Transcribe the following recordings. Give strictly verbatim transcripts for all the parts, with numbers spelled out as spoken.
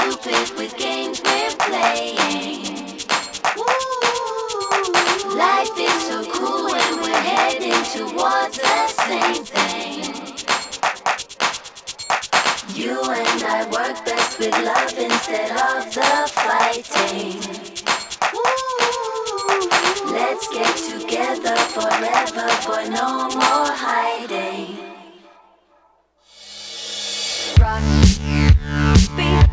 stupid with games we're playing. Ooh, life is so cool when we're heading towards the same thing. You and I work best with love instead of the fighting. Ooh, let's get together forever, but no more hiding. Rock, beat,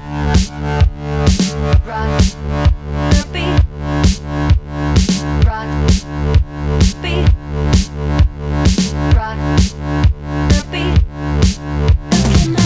rock, beat, rock, beat, rock, beat. Look in my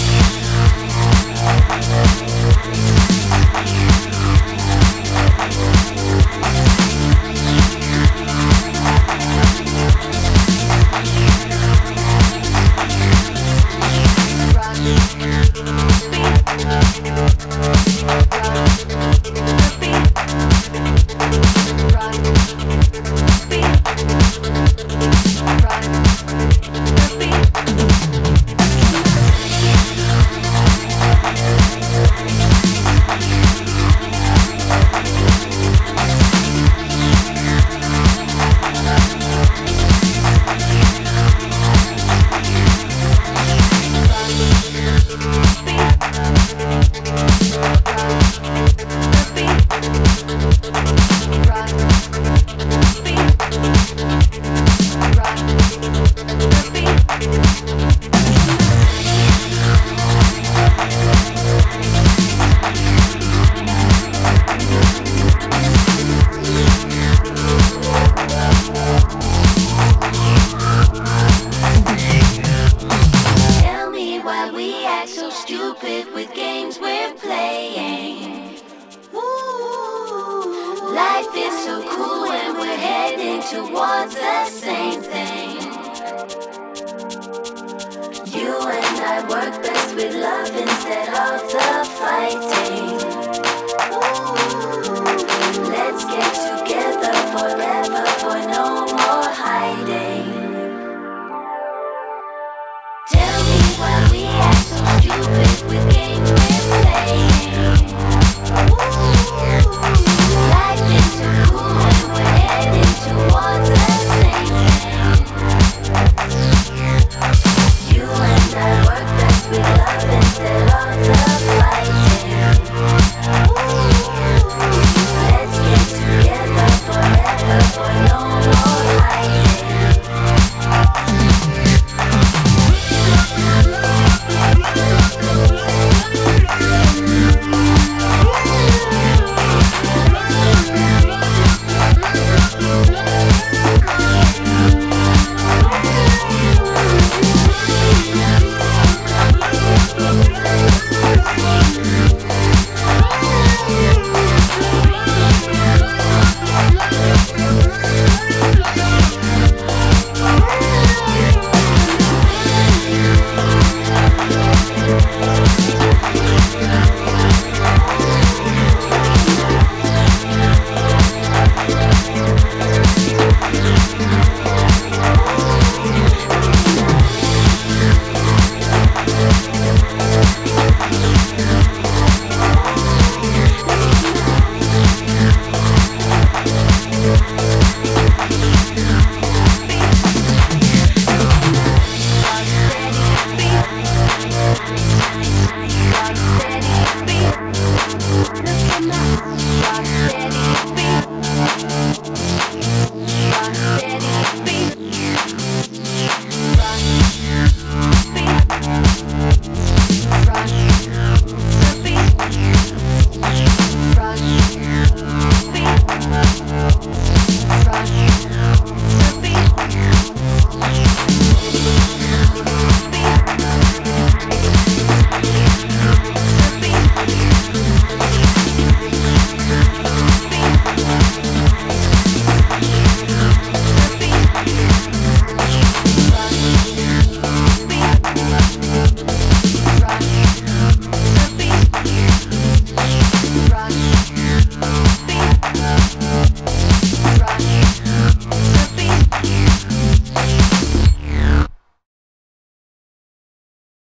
towards the same thing. You and I work best with love instead of the fighting. Ooh, let's get together.